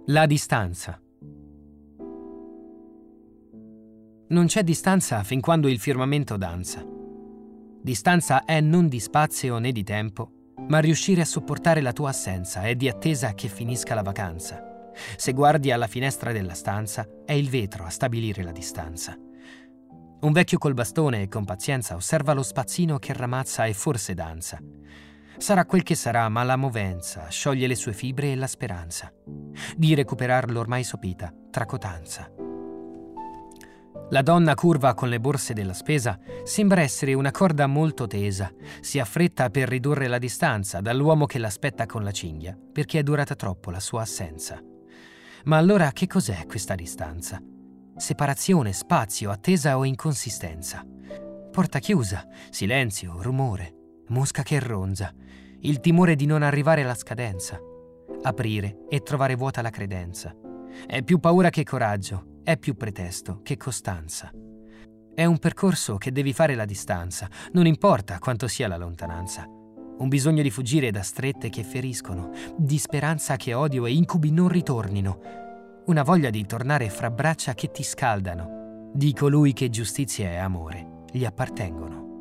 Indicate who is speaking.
Speaker 1: La distanza. Non c'è distanza fin quando il firmamento danza. Distanza è non di spazio né di tempo, ma riuscire a sopportare la tua assenza e di attesa che finisca la vacanza. Se guardi alla finestra della stanza, è il vetro a stabilire la distanza. Un vecchio col bastone e con pazienza osserva lo spazzino che ramazza e forse danza. Sarà quel che sarà, ma la movenza scioglie le sue fibre e la speranza di recuperar l'ormai sopita tracotanza. La donna curva con le borse della spesa sembra essere una corda molto tesa. Si affretta per ridurre la distanza dall'uomo che l'aspetta con la cinghia, perché è durata troppo la sua assenza. Ma allora che cos'è questa distanza? Separazione, spazio, attesa o inconsistenza? Porta chiusa, silenzio, rumore, mosca che ronza, il timore di non arrivare alla scadenza. Aprire e trovare vuota la credenza. È più paura che coraggio, è più pretesto che costanza. È un percorso che devi fare la distanza, non importa quanto sia la lontananza. Un bisogno di fuggire da strette che feriscono, di speranza che odio e incubi non ritornino. Una voglia di tornare fra braccia che ti scaldano, di colui che giustizia e amore gli appartengono.